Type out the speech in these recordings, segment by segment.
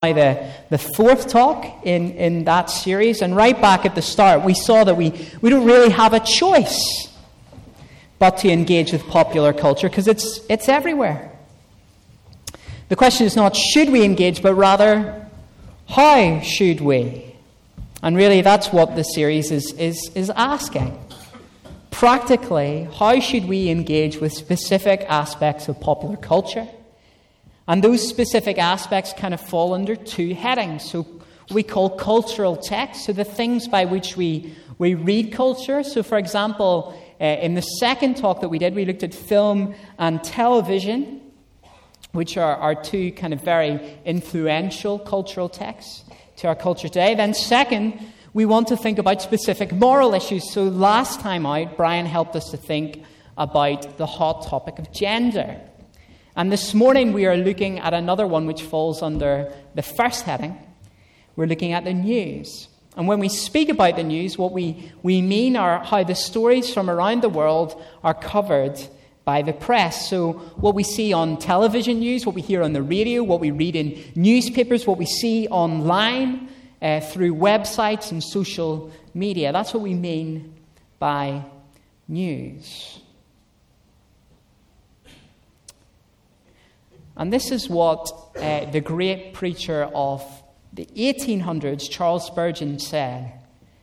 The fourth talk in that series, and right back at the start we saw that we don't really have a choice but to engage with popular culture because it's everywhere. The question is not should we engage, but rather how should we? And really that's what the series is asking. Practically, how should we engage with specific aspects of popular culture? And those specific aspects kind of fall under two headings. So we call cultural texts, so the things by which we read culture. So for example, in the second talk that we did, we looked at film and television, which are two kind of very influential cultural texts to our culture today. Then second, we want to think about specific moral issues. So last time out, Brian helped us to think about the hot topic of gender. And this morning we are looking at another one which falls under the first heading. We're looking at the news. And when we speak about the news, what we mean are how the stories from around the world are covered by the press. So what we see on television news, what we hear on the radio, what we read in newspapers, what we see online through websites and social media. That's what we mean by news. And this is what the great preacher of the 1800s, Charles Spurgeon, said.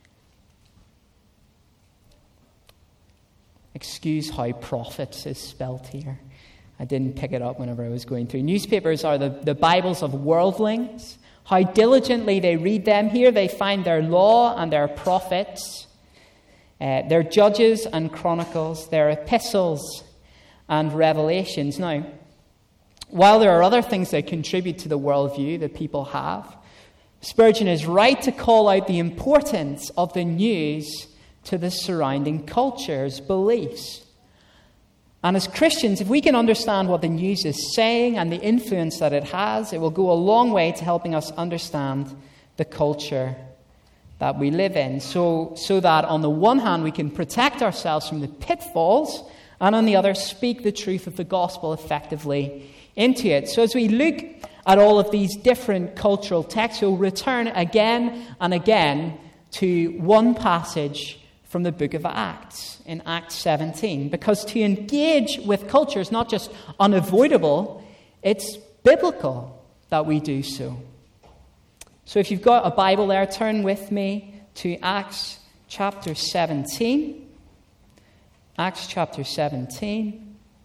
Excuse how prophets is spelt here. I didn't pick it up whenever I was going through. Newspapers are the Bibles of worldlings. How diligently they read them. Here they find their law and their prophets, their judges and chronicles, their epistles and revelations. Now, while there are other things that contribute to the worldview that people have, Spurgeon is right to call out the importance of the news to the surrounding culture's beliefs. And as Christians, if we can understand what the news is saying and the influence that it has, it will go a long way to helping us understand the culture that we live in. So that on the one hand, we can protect ourselves from the pitfalls, and on the other, speak the truth of the gospel effectively into it. So as we look at all of these different cultural texts, we'll return again and again to one passage from the book of Acts, in Acts 17. Because to engage with culture is not just unavoidable, it's biblical that we do so. So if you've got a Bible there, turn with me to Acts chapter 17. Acts chapter 17.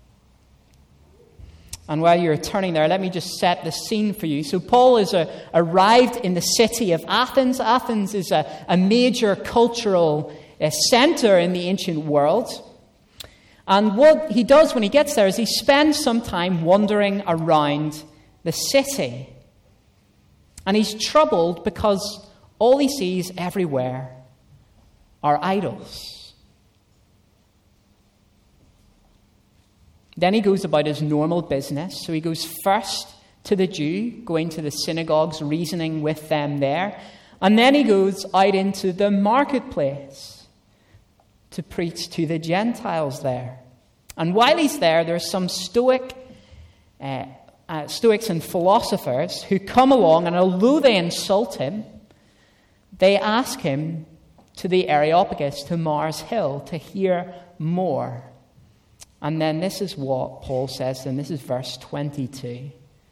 And while you're turning there, let me just set the scene for you. So Paul is arrived in the city of Athens. Athens is a major cultural center in the ancient world. And what he does when he gets there is he spends some time wandering around the city. And he's troubled because all he sees everywhere are idols. Then he goes about his normal business. So he goes first to the Jew, going to the synagogues, reasoning with them there. And then he goes out into the marketplace to preach to the Gentiles there. And while he's there, there's some Stoics and philosophers who come along, and although they insult him, they ask him to the Areopagus, to Mars Hill, to hear more. And then this is what Paul says, and this is verse 22.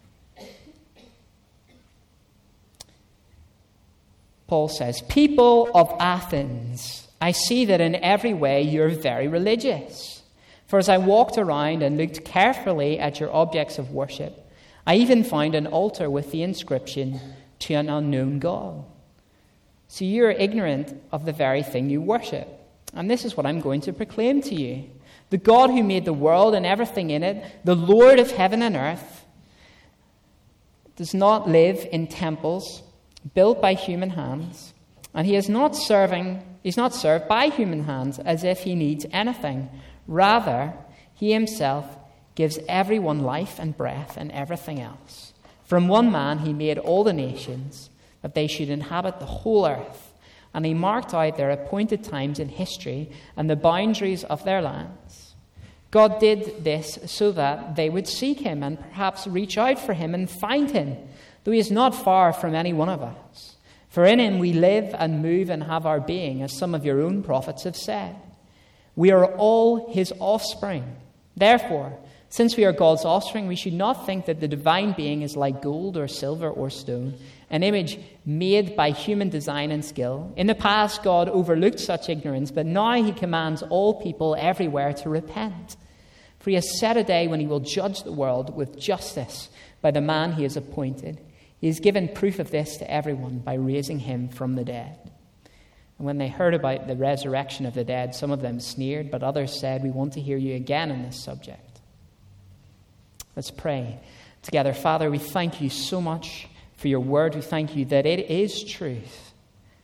Paul says, "People of Athens, I see that in every way you're very religious. For as I walked around and looked carefully at your objects of worship, I even found an altar with the inscription, 'To an unknown God.' So you're ignorant of the very thing you worship. And this is what I'm going to proclaim to you. The God who made the world and everything in it, the Lord of heaven and earth, does not live in temples built by human hands, and he's not served by human hands as if he needs anything. Rather, he himself gives everyone life and breath and everything else. From one man he made all the nations, that they should inhabit the whole earth. And he marked out their appointed times in history and the boundaries of their lands. God did this so that they would seek him and perhaps reach out for him and find him, though he is not far from any one of us. For in him we live and move and have our being, as some of your own prophets have said. We are all his offspring. Therefore, since we are God's offspring, we should not think that the divine being is like gold or silver or stone, an image made by human design and skill. In the past, God overlooked such ignorance, but now he commands all people everywhere to repent. For he has set a day when he will judge the world with justice by the man he has appointed. He has given proof of this to everyone by raising him from the dead. And when they heard about the resurrection of the dead, some of them sneered, but others said, "We want to hear you again on this subject." Let's pray together. Father, we thank you so much for your word. We thank you that it is truth.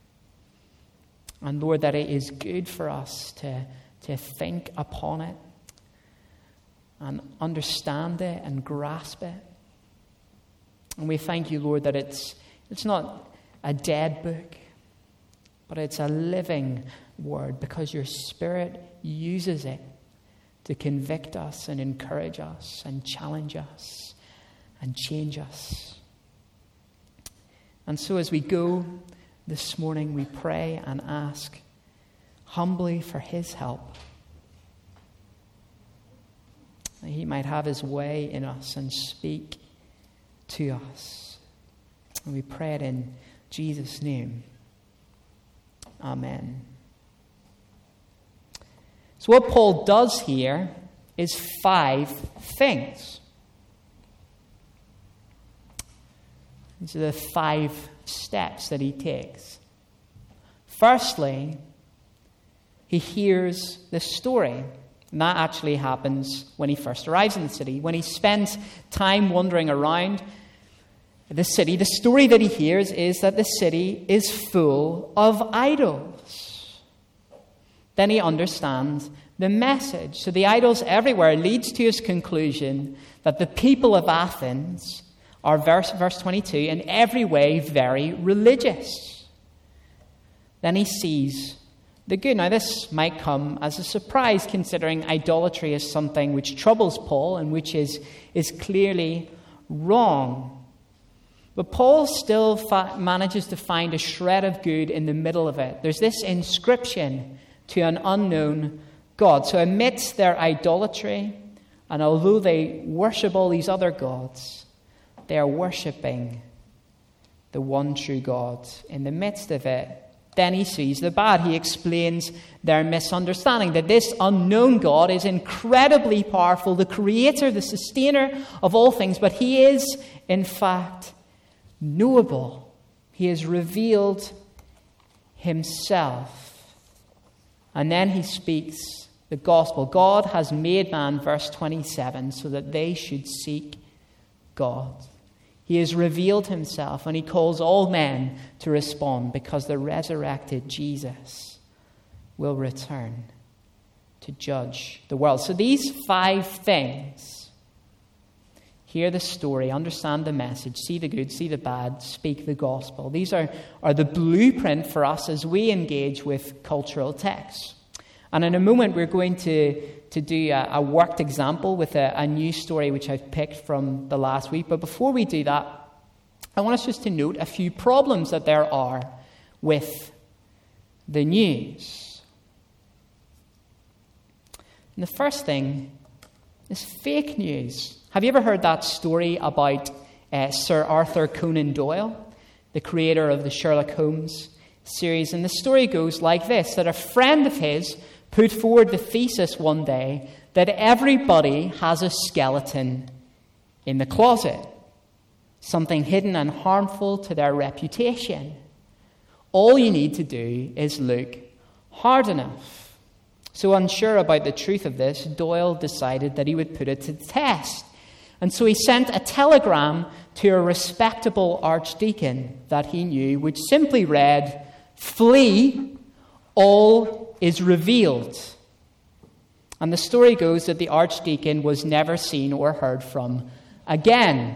And Lord, that it is good for us to think upon it and understand it and grasp it. And we thank you, Lord, that it's not a dead book, but it's a living word, because your Spirit uses it to convict us and encourage us and challenge us and change us. And so as we go this morning, we pray and ask humbly for his help, that he might have his way in us and speak to us. And we pray it in Jesus' name. Amen. So what Paul does here is 5 things. These are the 5 steps that he takes. Firstly, he hears the story. And that actually happens when he first arrives in the city. When he spends time wandering around the city, the story that he hears is that the city is full of idols. Then he understands the message. So the idols everywhere leads to his conclusion that the people of Athens are, verse 22, in every way very religious. Then he sees the good. Now this might come as a surprise, considering idolatry is something which troubles Paul and which is clearly wrong. But Paul still manages to find a shred of good in the middle of it. There's this inscription to an unknown God. So amidst their idolatry, and although they worship all these other gods, they are worshipping the one true God. In the midst of it, then he sees the bad. He explains their misunderstanding, that this unknown God is incredibly powerful, the creator, the sustainer of all things, but he is, in fact, knowable. He has revealed himself. And then he speaks the gospel. God has made man, verse 27, so that they should seek God. He has revealed himself, and he calls all men to respond, because the resurrected Jesus will return to judge the world. So these 5 things: hear the story, understand the message, see the good, see the bad, speak the gospel. These are the blueprint for us as we engage with cultural texts. And in a moment, we're going to do a worked example with a new story which I've picked from the last week. But before we do that, I want us just to note a few problems that there are with the news. And the first thing is fake news. Have you ever heard that story about Sir Arthur Conan Doyle, the creator of the Sherlock Holmes series? And the story goes like this, that a friend of his put forward the thesis one day that everybody has a skeleton in the closet, something hidden and harmful to their reputation. All you need to do is look hard enough. So unsure about the truth of this, Doyle decided that he would put it to the test. And so he sent a telegram to a respectable archdeacon that he knew, which simply read, "Flee, all is revealed." And the story goes that the archdeacon was never seen or heard from again.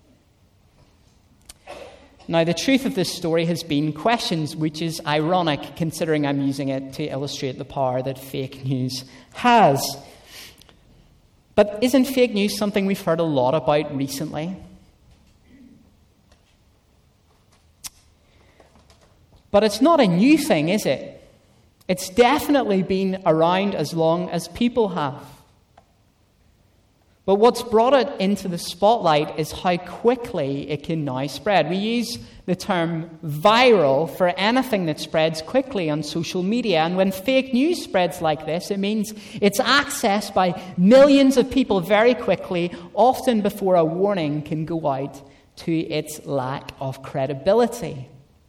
Now, the truth of this story has been questioned, which is ironic considering I'm using it to illustrate the power that fake news has. But isn't fake news something we've heard a lot about recently? But it's not a new thing, is it? It's definitely been around as long as people have. But what's brought it into the spotlight is how quickly it can now spread. We use the term viral for anything that spreads quickly on social media. And when fake news spreads like this, it means it's accessed by millions of people very quickly, often before a warning can go out to its lack of credibility.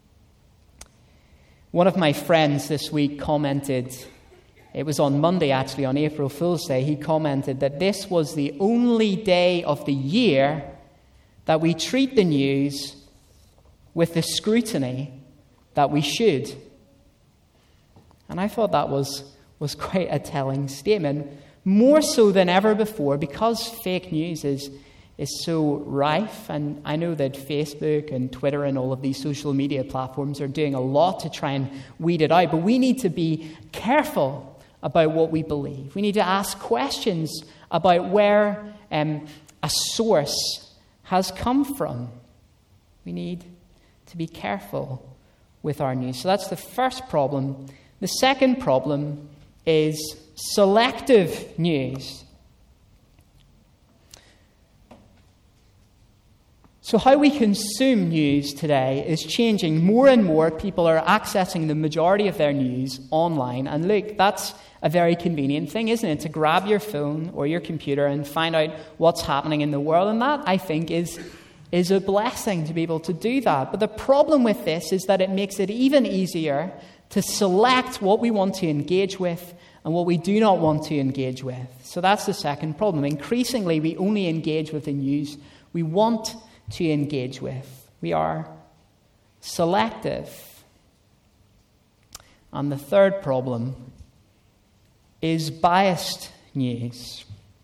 One of my friends this week commented, it was on Monday actually, on April Fool's Day, he commented that this was the only day of the year that we treat the news with the scrutiny that we should. And I thought that was quite a telling statement, more so than ever before, because fake news is so rife. And I know that Facebook and Twitter and all of these social media platforms are doing a lot to try and weed it out. But we need to be careful about what we believe. We need to ask questions about where a source has come from. We need to be careful with our news. So that's the first problem. The second problem is selective news. So how we consume news today is changing. More and more people are accessing the majority of their news online. And look, that's a very convenient thing, isn't it? To grab your phone or your computer and find out what's happening in the world. And that, I think, is a blessing to be able to do that. But the problem with this is that it makes it even easier to select what we want to engage with and what we do not want to engage with. So that's the second problem. Increasingly, we only engage with the news we want to engage with. We are selective. And the third problem is biased news.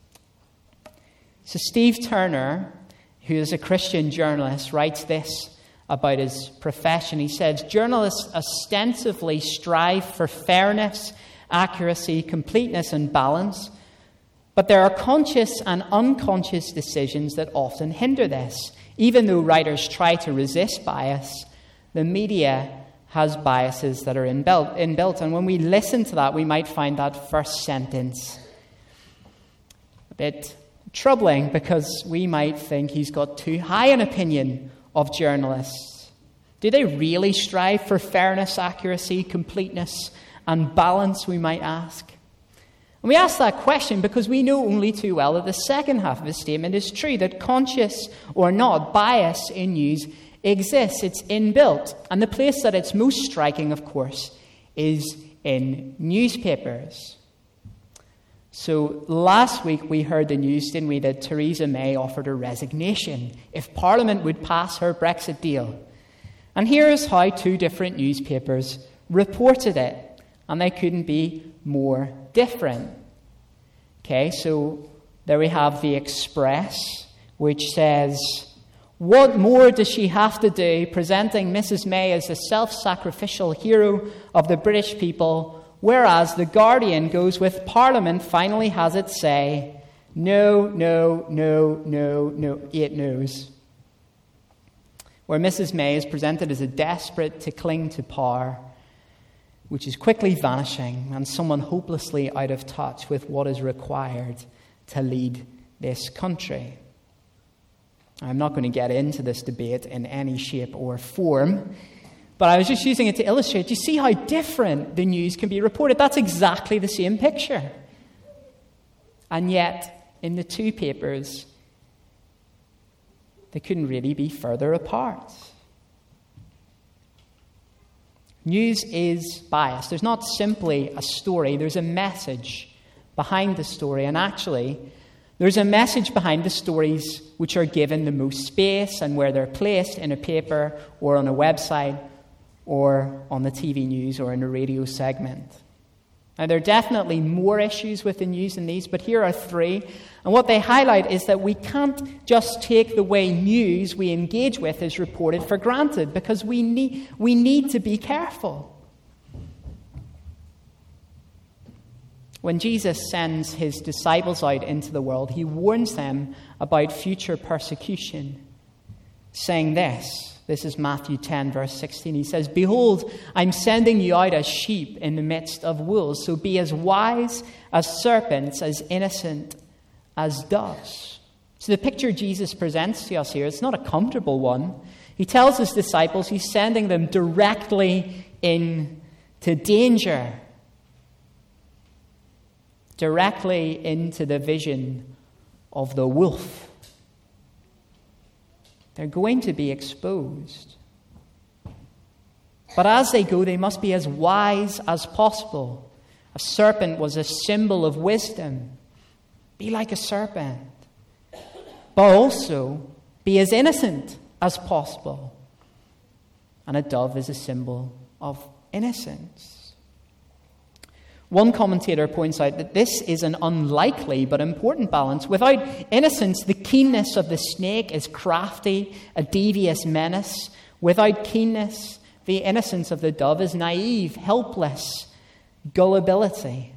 So Steve Turner, who is a Christian journalist, writes this about his profession. He says, journalists ostensibly strive for fairness, accuracy, completeness, and balance, but there are conscious and unconscious decisions that often hinder this. Even though writers try to resist bias, the media has biases that are inbuilt. And when we listen to that, we might find that first sentence a bit troubling, because we might think he's got too high an opinion of journalists. Do they really strive for fairness, accuracy, completeness, and balance, we might ask? And we ask that question because we know only too well that the second half of the statement is true, that conscious or not, bias in news exists. It's inbuilt. And the place that it's most striking, of course, is in newspapers. So last week we heard the news, didn't we, that Theresa May offered her resignation if Parliament would pass her Brexit deal. And here's how two different newspapers reported it. And they couldn't be more different. Okay, so there we have the Express, which says, what more does she have to do, presenting Mrs. May as the self-sacrificial hero of the British people, whereas the Guardian goes with Parliament finally has its say. No, no, no, no, no, 8 no's. Where Mrs. May is presented as a desperate to cling to power, which is quickly vanishing, and someone hopelessly out of touch with what is required to lead this country. I'm not going to get into this debate in any shape or form, but I was just using it to illustrate. You see how different the news can be reported? That's exactly the same picture. And yet, in the two papers, they couldn't really be further apart. News is biased. There's not simply a story. There's a message behind the story. And actually, there's a message behind the stories which are given the most space and where they're placed in a paper or on a website or on the TV news or in a radio segment. Now, there are definitely more issues with the news than these, but here are 3. And what they highlight is that we can't just take the way news we engage with is reported for granted, because we need to be careful. When Jesus sends his disciples out into the world, he warns them about future persecution, saying this, This is Matthew 10, verse 16. He says, "Behold, I'm sending you out as sheep in the midst of wolves. So be as wise as serpents, as innocent as doves." So the picture Jesus presents to us here, it's not a comfortable one. He tells his disciples he's sending them directly into danger, directly into the vision of the wolf. They're going to be exposed. But as they go, they must be as wise as possible. A serpent was a symbol of wisdom. Be like a serpent. But also be as innocent as possible. And a dove is a symbol of innocence. One commentator points out that this is an unlikely but important balance. Without innocence, the keenness of the snake is crafty, a devious menace. Without keenness, the innocence of the dove is naive, helpless, gullibility.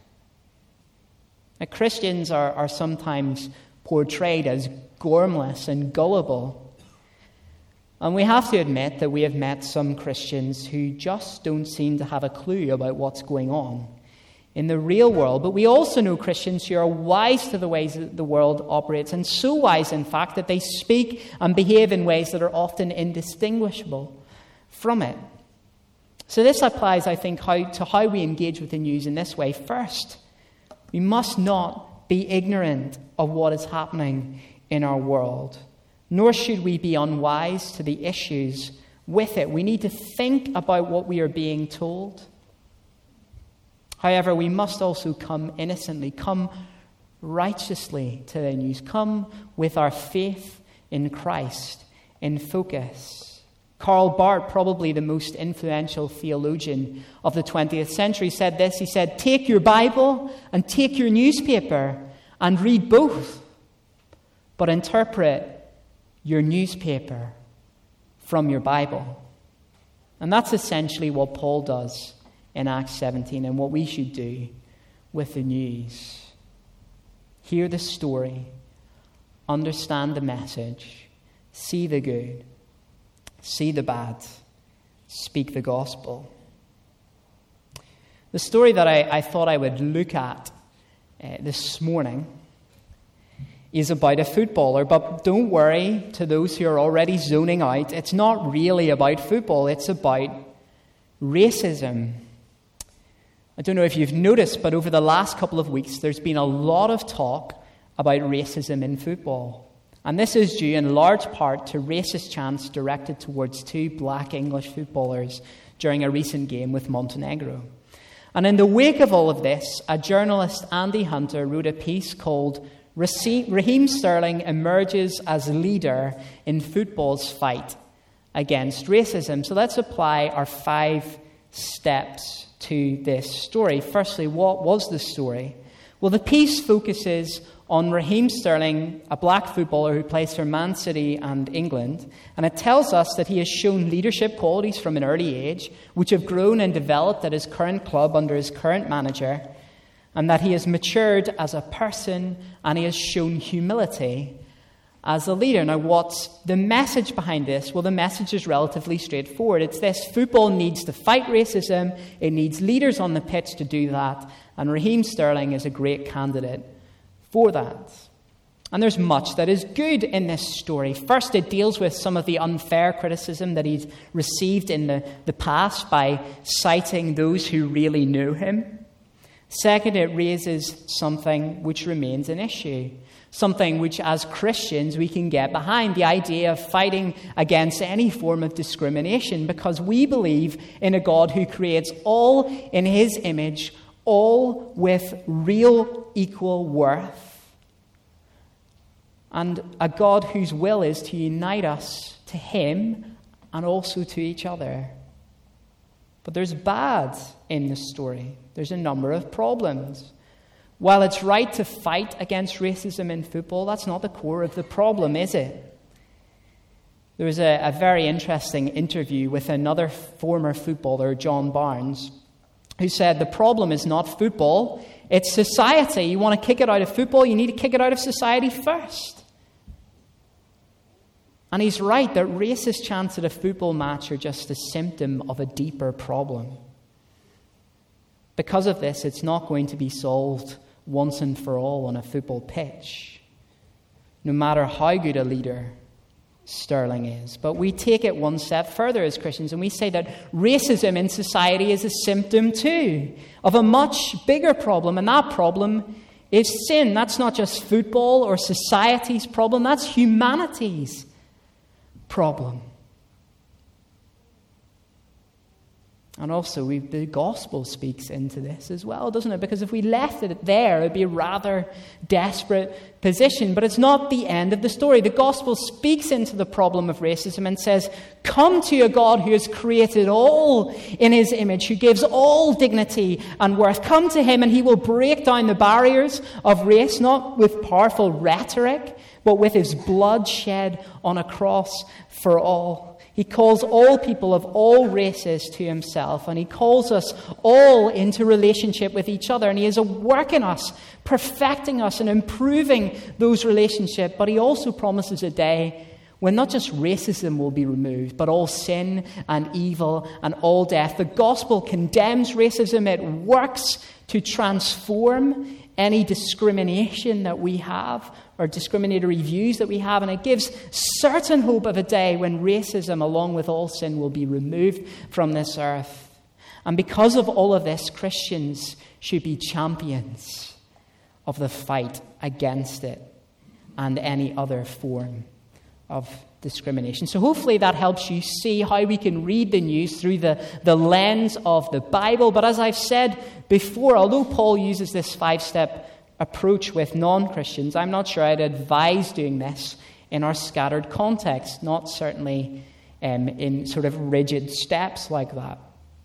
Now, Christians are sometimes portrayed as gormless and gullible. And we have to admit that we have met some Christians who just don't seem to have a clue about what's going on in the real world. But we also know Christians who are wise to the ways that the world operates, and so wise, in fact, that they speak and behave in ways that are often indistinguishable from it. So this applies, I think, to how we engage with the news in this way. First, we must not be ignorant of what is happening in our world, nor should we be unwise to the issues with it. We need to think about what we are being told. However, we must also come innocently, come righteously to the news, come with our faith in Christ in focus. Karl Barth, probably the most influential theologian of the 20th century, said this. He said, "Take your Bible and take your newspaper and read both, but interpret your newspaper from your Bible." And that's essentially what Paul does in Acts 17 and what we should do with the news. Hear the story, understand the message, see the good, see the bad, speak the gospel. The story that I thought I would look at this morning is about a footballer. But don't worry, to those who are already zoning out, it's not really about football, it's about racism. I don't know if you've noticed, but over the last couple of weeks, there's been a lot of talk about racism in football. And this is due in large part to racist chants directed towards two black English footballers during a recent game with Montenegro. And in the wake of all of this, a journalist, Andy Hunter, wrote a piece called "Raheem Sterling Emerges as Leader in Football's Fight Against Racism." So let's apply our 5 steps to this story. Firstly, what was the story? Well, the piece focuses on Raheem Sterling, a black footballer who plays for Man City and England, and it tells us that he has shown leadership qualities from an early age, which have grown and developed at his current club under his current manager, and that he has matured as a person and he has shown humility as a leader. Now, what's the message behind this? Well, the message is relatively straightforward. It's this: football needs to fight racism. It needs leaders on the pitch to do that. And Raheem Sterling is a great candidate for that. And there's much that is good in this story. First, it deals with some of the unfair criticism that he's received in the past by citing those who really knew him. Second, it raises something which remains an issue. Something which, as Christians, we can get behind, the idea of fighting against any form of discrimination, because we believe in a God who creates all in his image, all with real equal worth, and a God whose will is to unite us to him and also to each other. But there's bad in the story. There's a number of problems. While it's right to fight against racism in football, that's not the core of the problem, is it? There was a very interesting interview with another former footballer, John Barnes, who said the problem is not football, it's society. You want to kick it out of football, you need to kick it out of society first. And he's right that racist chants at a football match are just a symptom of a deeper problem. Because of this, it's not going to be solved once and for all on a football pitch, no matter how good a leader Sterling is. But we take it one step further as Christians, and we say that racism in society is a symptom too of a much bigger problem, and that problem is sin. That's not just football or society's problem, that's humanity's problem. And also, the gospel speaks into this as well, doesn't it? Because if we left it there, it would be a rather desperate position. But it's not the end of the story. The gospel speaks into the problem of racism and says, come to a God who has created all in his image, who gives all dignity and worth. Come to him and he will break down the barriers of race, not with powerful rhetoric, but with his blood shed on a cross for all. He calls all people of all races to himself, and he calls us all into relationship with each other. And he is a work in us, perfecting us and improving those relationships. But he also promises a day when not just racism will be removed, but all sin and evil and all death. The gospel condemns racism. It works to transform any discrimination that we have, or discriminatory views that we have, and it gives certain hope of a day when racism, along with all sin, will be removed from this earth. And because of all of this, Christians should be champions of the fight against it and any other form of discrimination. So hopefully that helps you see how we can read the news through the lens of the Bible. But as I've said before, although Paul uses this 5-step approach with non-Christians, I'm not sure I'd advise doing this in our scattered context, not certainly in sort of rigid steps like that.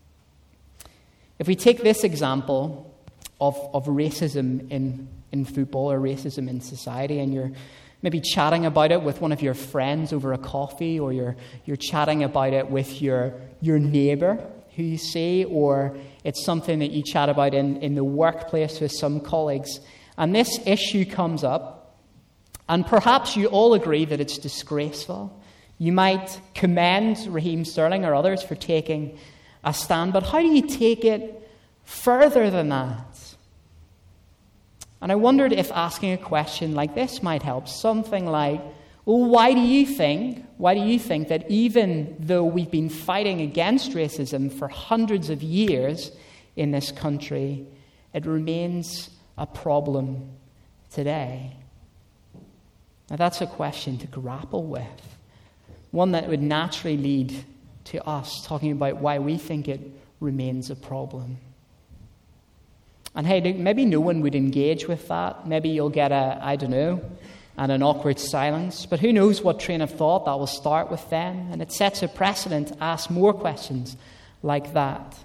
If we take this example of racism in football or racism in society, and you're maybe chatting about it with one of your friends over a coffee, or you're chatting about it with your neighbour who you see, or it's something that you chat about in the workplace with some colleagues, and this issue comes up, and perhaps you all agree that it's disgraceful. You might commend Raheem Sterling or others for taking a stand, but how do you take it further than that? And I wondered if asking a question like this might help. Something like, well, why do you think that even though we've been fighting against racism for hundreds of years in this country, it remains a problem today? Now that's a question to grapple with. One that would naturally lead to us talking about why we think it remains a problem. And hey, maybe no one would engage with that. Maybe you'll get an awkward silence. But who knows what train of thought that will start with them. And it sets a precedent to ask more questions like that.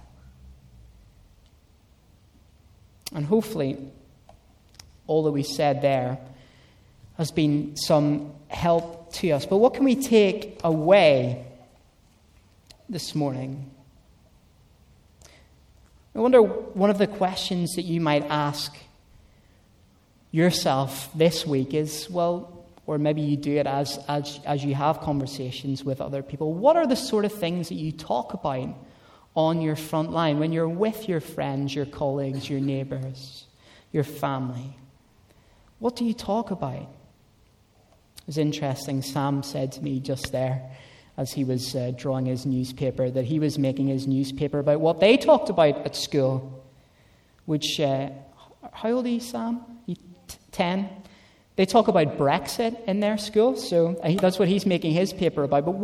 And hopefully, all that we said there has been some help to us. But what can we take away this morning? I wonder, one of the questions that you might ask yourself this week is, well, or maybe you do it as you have conversations with other people, what are the sort of things that you talk about on your front line when you're with your friends, your colleagues, your neighbours, your family? What do you talk about? It was interesting, Sam said to me just there, as he was drawing his newspaper, that he was making his newspaper about what they talked about at school. Which, how old are you, Sam? 10? They talk about Brexit in their school, so that's what he's making his paper about. But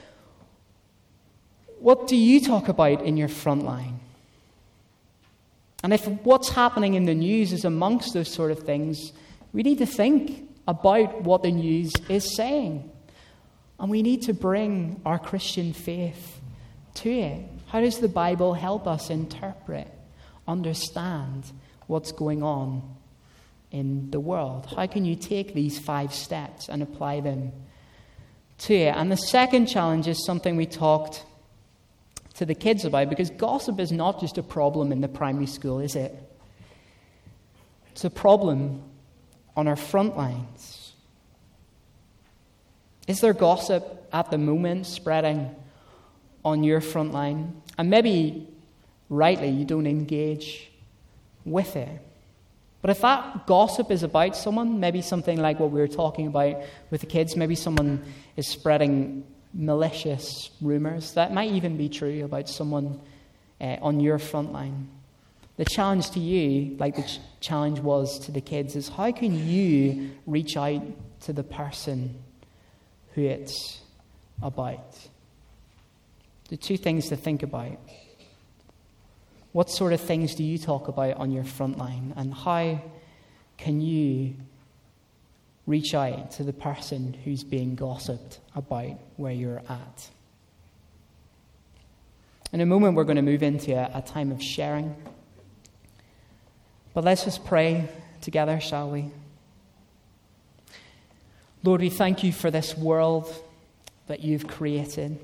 what do you talk about in your front line? And if what's happening in the news is amongst those sort of things, we need to think about what the news is saying. And we need to bring our Christian faith to it. How does the Bible help us interpret, understand what's going on in the world? How can you take these 5 steps and apply them to it? And the second challenge is something we talked to the kids about, because gossip is not just a problem in the primary school, is it? It's a problem on our front lines. Is there gossip at the moment spreading on your front line? And maybe rightly you don't engage with it. But if that gossip is about someone, maybe something like what we were talking about with the kids, maybe someone is spreading malicious rumors, that might even be true about someone on your front line. The challenge to you, like the challenge was to the kids, is how can you reach out to the person who it's about? The two things to think about. What sort of things do you talk about on your front line? And how can you reach out to the person who's being gossiped about where you're at? In a moment, we're going to move into a time of sharing. But let's just pray together, shall we? Lord, we thank you for this world that you've created.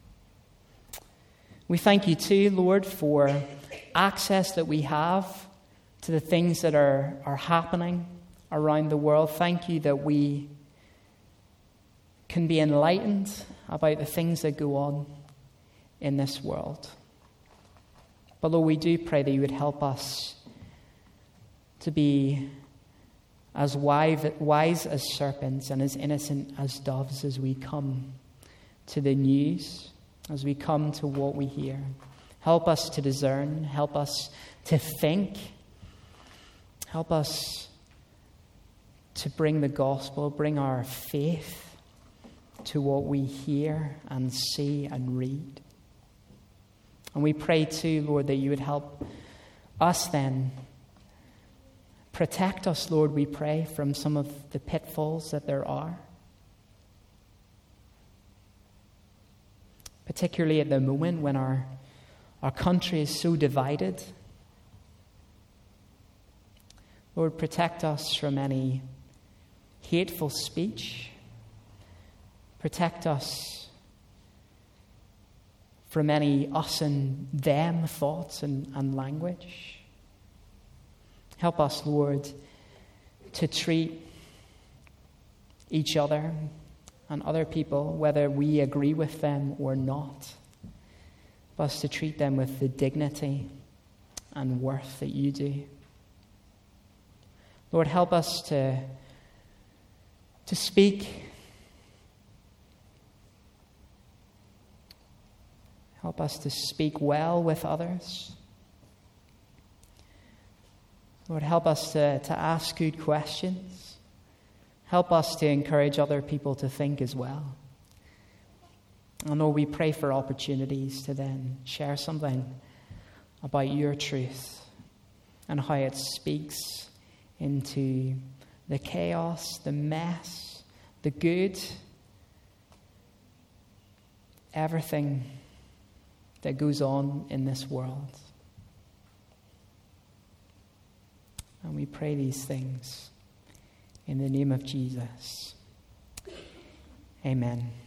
We thank you too, Lord, for access that we have to the things that are happening around the world. Thank you that we can be enlightened about the things that go on in this world. But Lord, we do pray that you would help us to be as wise as serpents and as innocent as doves as we come to the news, as we come to what we hear. Help us to discern. Help us to think. Help us to bring the gospel, bring our faith to what we hear and see and read. And we pray too, Lord, that you would help us then. Protect us, Lord, we pray, from some of the pitfalls that there are. Particularly at the moment when our country is so divided. Lord, protect us from any hateful speech. Protect us from any us and them thoughts and language. Help us, Lord, to treat each other and other people, whether we agree with them or not. Help us to treat them with the dignity and worth that you do. Lord, help us to speak. Help us to speak well with others. Lord, help us to ask good questions. Help us to encourage other people to think as well. And Lord, we pray for opportunities to then share something about your truth and how it speaks into the chaos, the mess, the good, everything that goes on in this world. And we pray these things in the name of Jesus. Amen.